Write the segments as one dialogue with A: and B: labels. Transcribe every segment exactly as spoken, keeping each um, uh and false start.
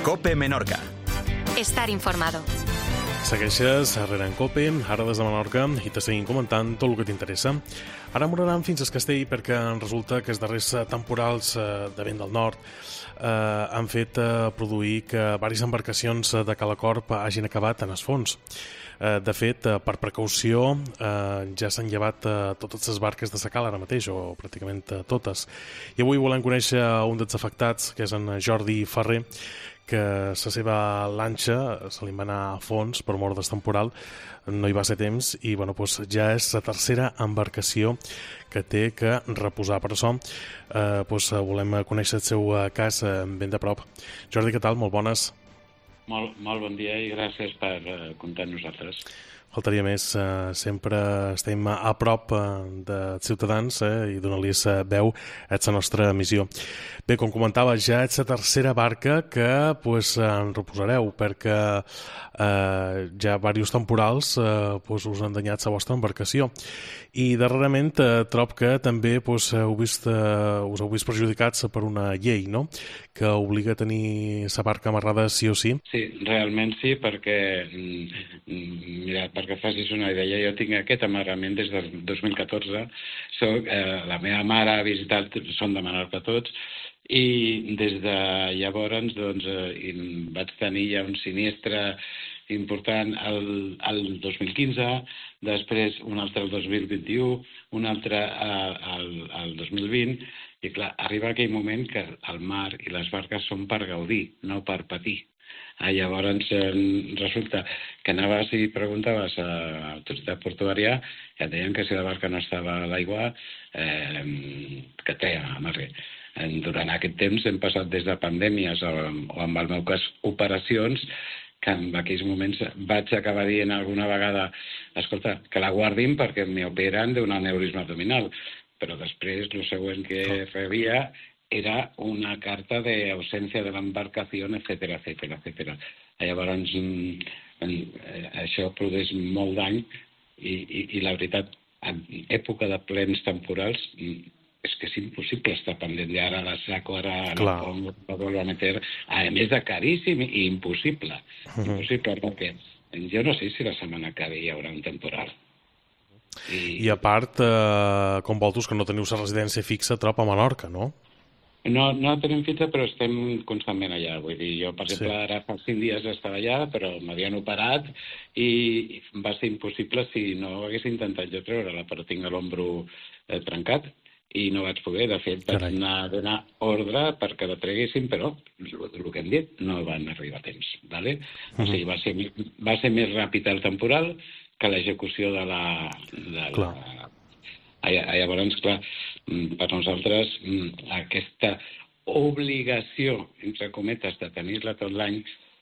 A: COPE Menorca.
B: Estar informado.
C: Segueixes a Rere en COPE, ara des de Menorca, i te seguim comentant tot el que t'interessa. Ara morarem fins a Castell perquè resulta que els darrers temporals de vent del nord eh, han fet eh, produir que diverses embarcacions de Calacorp hagin acabat en els fons. Eh, de fet, eh, per precaució, eh, ja s'han llevat eh, totes les barques de Sacal ara mateix, o pràcticament eh, totes. I avui volem conèixer un dels afectats, que és en Jordi Ferrer, que la seva lanxa se li va anar a fons per mort del temporal, no hi va ser temps i bueno, doncs ja és la tercera embarcació que té que reposar. Per això eh, doncs volem conèixer el seu cas ben de prop. Jordi, què tal? Molt bones.
D: Molt, molt bon dia i gràcies per uh, comptar amb nosaltres.
C: Faltaria més, eh, sempre estem a prop eh, dels ciutadans eh, i donar-los veu, és la nostra missió. Bé, com comentava, ja és la tercera barca que pues, en reposareu, perquè eh, ja diversos temporals eh, pues, us han danyat la vostra embarcació. I darrerament eh, trob que també pues, heu vist, eh, us heu vist perjudicats per una llei, no?, que obliga a tenir la barca amarrada sí o sí.
D: Sí, realment sí, perquè, mira, perquè facis una idea, jo tinc aquest amarrament des del dos mil catorze, soc, eh, la meva mare ha visitat, són de Menorca tots, i des de llavors doncs, eh, vaig tenir ja un sinistre important el, el dos mil quinze, després un altre el dos mil vint-i-u, un altre el, el dos mil vint, i clar, arriba aquell moment que el mar i les barques són per gaudir, no per patir. Ah, llavors eh, resulta que anaves i preguntaves a l'autoritat portuària i et deien que si la barca no estava a l'aigua, eh, que té amarre. Durant aquest temps hem passat des de pandèmies o, o en el meu cas operacions que en aquells moments vaig acabar dient alguna vegada, escolta, que la guardin perquè m'operen d'un aneurisma abdominal. Però després el següent que rebia era una carta d'absència de l'embarcació, etcètera, etcètera, etcètera. Llavors, això produeix molt dany i, i, i la veritat, en època de plens temporals, és que és impossible estar pendent d'ara la saco, ara la pom, la vuelvo a meter, a més de caríssim i impossible. Uh-huh. Impossible perquè jo no sé si la setmana que ve hi haurà un temporal.
C: I, I a part, eh, com vosaltres que no teniu la residència fixa trop a Menorca, no?
D: No, no tenim fixa, però estem constantment allà. Vull dir, jo, per exemple, sí. Ara fa cinc dies estava allà, però m'havien operat i va ser impossible si no hagués intentat jo treure-la, però tinc l'ombro eh, trencat i no vaig poder. De fet, vaig Carai. anar a donar ordre perquè la treguessin, però el, el que hem dit no van arribar a temps. Vale? Uh-huh. O sigui, va ser, va ser més ràpid el temporal que l'execució de la... De la... Llavors, clar, per nosaltres aquesta obligació, entre cometes, de tenir-la tot l'any,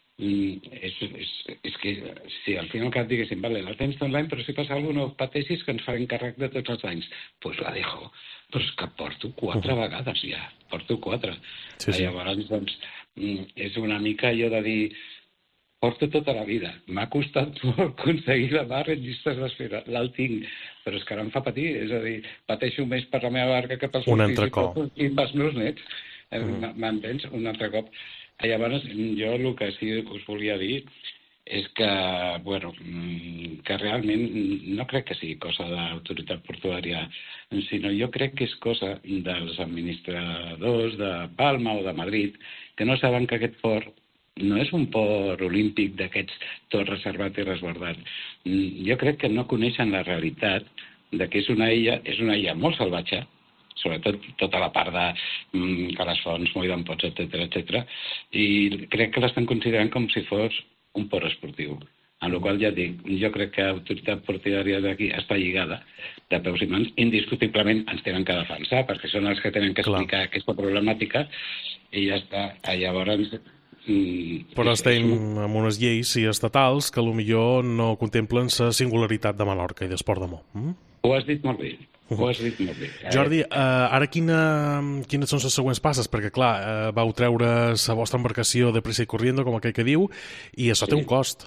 D: és, és, és que si al final cap diguéssim, vale, la tens tot l'any, però si passa alguna cosa, no pateixis que ens farem càrrec de tots els anys. Doncs pues la dejo. Però és que porto quatre uh-huh. vegades ja, porto quatre. Sí, sí. Llavors, doncs, és una mica allò de dir... Porto tota la vida. M'ha costat molt aconseguir la barra en llistes d'espera. L'alt tinc, però és que ara em fa patir. És a dir, pateixo més per la meva barca que pels
C: meus fills
D: i pels meus nets. Mm. M'entens? Un altre cop. Llavors, jo el que sí us volia dir és que, bueno, que realment no crec que sigui cosa de l'autoritat portuària, sinó jo crec que és cosa dels administradors de Palma o de Madrid, que no saben que aquest port no és un port olímpic d'aquests tot reservat i resguardat. Jo crec que no coneixen la realitat de que és una illa, és una illa molt salvatge, sobretot tota la part de mm, Calasfons, Moll d'Ampots, etcètera, etcètera, i crec que l'estan considerant com si fos un port esportiu. En la qual ja dic, jo crec que l'autoritat portuària d'aquí està lligada de peus i mans, indiscutiblement ens tenen que defensar, perquè són els que tenen que explicar Clar. aquesta problemàtica, i ja està. Llavors,
C: Mm, però estem amb unes lleis i estatals que potser no contemplen la singularitat de Menorca i d'Esport d'Amor. Mm?
D: Ho has dit molt bé. Ho has dit molt bé.
C: Jordi, eh, ara quina, quines són les següents passes? Perquè, clar, eh, vau treure la vostra embarcació de pressa i corriendo, com aquell que diu, i això sí. té un cost.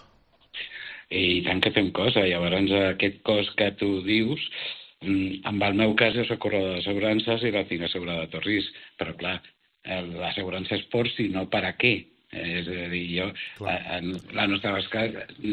D: I tant que té un cost. Llavors, aquest cost que tu dius, en el meu cas, jo soc corredor d'assegurances i la tinc assegurada a tot risc. Però, clar, l'assegurança és por, si no, per a què? És a dir, jo, a, a la nostra basca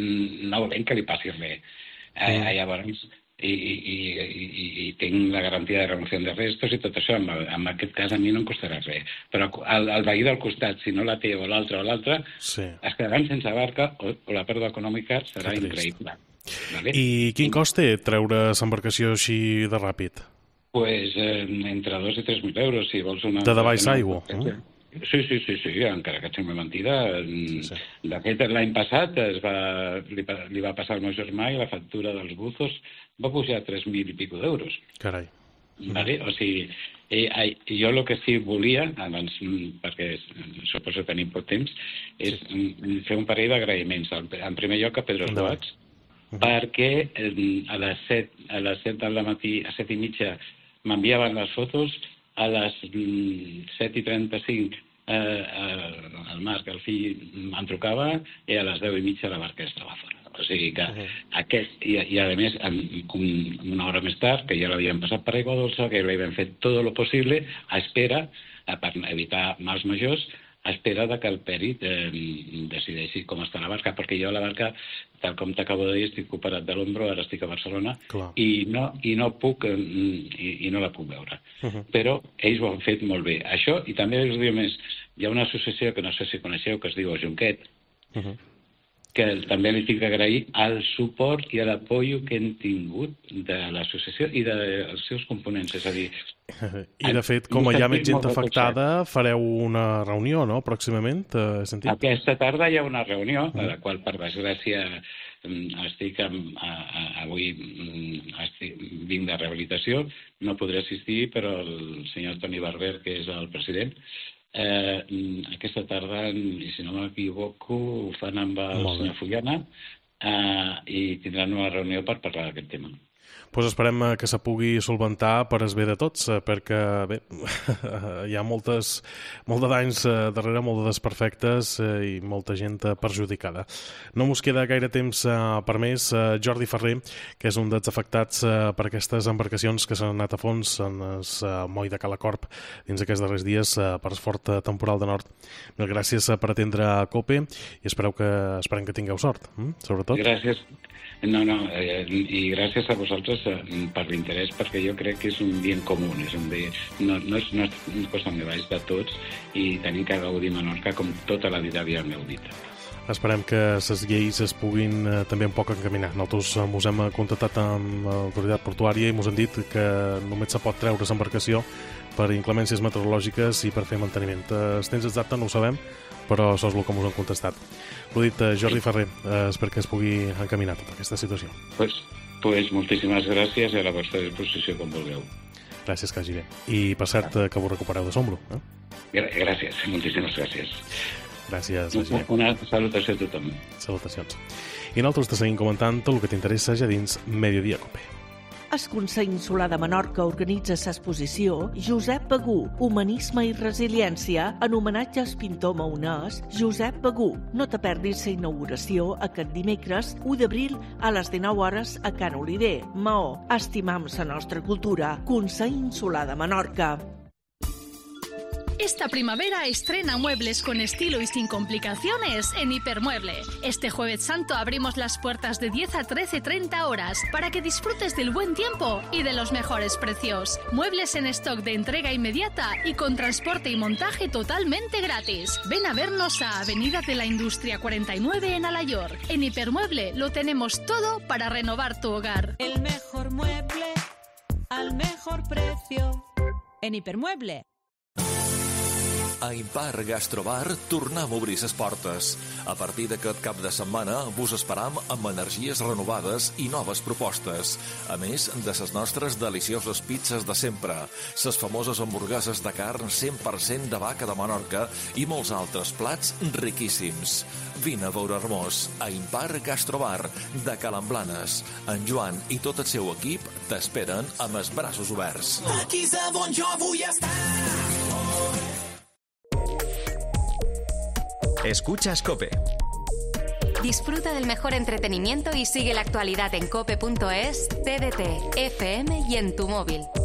D: no volem que li passi res. Mm. Llavors, i, i, i, i, i tinc la garantia de remoció de restos i tot això, en, en aquest cas a mi no em costarà res. Però el, el veí del costat, si no la té o l'altre o l'altre, sí. es quedaran sense barca o, o la pèrdua econòmica serà increïble. Vale?
C: I quin cost té treure l'embarcació així de ràpid?
D: Pues eh, entre dos i tres mil euros, si vols una...
C: De davall aigua? Eh?
D: Sí, sí, sí, sí, encara que et sembla mentida. Sí, sí. De fet, l'any passat es va, li, li va passar al meu germà i la factura dels buzos va pujar a tres mil i pico d'euros.
C: Carai.
D: Vale? O sigui, eh, jo el que sí volia, abans, perquè suposo que tenim poc temps, és sí. fer un parell d'agraïments. En primer lloc a Pedro Duats, uh -huh. perquè a les set, a les set del matí, a set i mitja, m'enviaven les fotos. A les set i trenta-cinc eh, eh, el Marc, el fill, em trucava i a les deu i mitja la barca estava fora. O sigui que uh -huh. aquest, i, i a més, en, un, una hora més tard, que ja l'havien passat per aigua dolça, que l'havien fet tot el possible, a espera, a, per evitar mals majors, a espera de que el pèrit eh, decideixi com està la barca, perquè jo la barca, tal com t'acabo de dir, estic operat de l'ombro, ara estic a Barcelona, i no, i no puc eh, i, i no la puc veure. Uh -huh. Però ells ho han fet molt bé. Això, i també us diu més, hi ha una associació que no sé si coneixeu, que es diu Junquet, uh -huh. que també li tinc d'agrair el suport i l'apoyo que hem tingut de l'associació i dels seus components, és a dir...
C: I, de fet, com hi ha més gent afectada, fareu una reunió, no?, pròximament, he sentit?
D: Aquesta tarda hi ha una reunió, a la qual, per desgràcia, estic amb, a, a, avui estic, vinc de rehabilitació, no podré assistir, però el senyor Toni Barber, que és el president, Eh, aquesta tarda, i si no m'equivoco, ho fan amb el senyor Fullana eh, i tindran una reunió per parlar d'aquest tema.
C: Pues esperem que se pugui solventar per es bé de tots, perquè bé, hi ha moltes, molt de danys darrere, molt de desperfectes i molta gent perjudicada. No mos queda gaire temps per més. Jordi Ferrer, que és un dels afectats per aquestes embarcacions que s'han anat a fons en el moll de Calacorp dins aquests darrers dies per el fort temporal de nord. Mil gràcies per atendre a COPE i espereu que, esperem que tingueu sort, sobretot.
D: Gràcies. No, no, eh, i gràcies a vosaltres eh, per l'interès, perquè jo crec que és un bien comú, és un bé, no, no, és, no és cosa meva, és de tots, i tenim que gaudir Menorca com tota la vida havíem gaudit.
C: Esperem que les lleis es puguin eh, també un poc encaminar. Nosaltres eh, mos hem contactat amb l'autoritat portuària i mos han dit que només se pot treure l'embarcació per inclemències meteorològiques i per fer manteniment. El temps exacte no ho sabem, però això és el que ens han contestat. Ho dit, Jordi Ferrer, eh, espero que es pugui encaminar tota aquesta situació.
D: Pues, pues moltíssimes gràcies i a la vostra disposició com vulgueu.
C: Gràcies, que hagi bé. I per cert, que vos recupereu de sombro. Eh?
D: Gràcies, moltíssimes gràcies.
C: Gràcies, hagi bé.
D: Una salutació a tothom.
C: Salutacions. I nosaltres te seguim comentant tot el que t'interessa ja dins Mediodía Cope.
A: El Consell Insular de Menorca organitza l'exposició Josep Begú, Humanisme i Resiliència, en homenatge al pintor maonès Josep Begú. No te perdis la inauguració aquest dimecres u d'abril a les dinou hores a Can Oliver, Maó. Estimam la nostra cultura. Consell Insular de Menorca.
E: Esta primavera estrena muebles con estilo y sin complicaciones en Hipermueble. Este Jueves Santo abrimos las puertas de diez a trece treinta horas para que disfrutes del buen tiempo y de los mejores precios. Muebles en stock de entrega inmediata y con transporte y montaje totalmente gratis. Ven a vernos a Avenida de la Industria cuarenta y nueve en Alayor. En Hipermueble lo tenemos todo para renovar tu hogar.
F: El mejor mueble al mejor precio. En Hipermueble.
G: A Impar Gastrobar tornem a obrir les portes. A partir d'aquest cap de setmana vos esperam amb energies renovades i noves propostes. A més de les nostres delicioses pizzas de sempre, les famoses hamburgueses de carn cent per cent de vaca de Menorca i molts altres plats riquíssims. Vine a veure-nos a Impar Gastrobar de Calamblanes. En Joan i tot el seu equip t'esperen amb els braços oberts.
H: Aquí és on jo vull estar.
I: Escuchas COPE.
B: Disfruta del mejor entretenimiento y sigue la actualidad en cope punto es, T D T, F M y en tu móvil.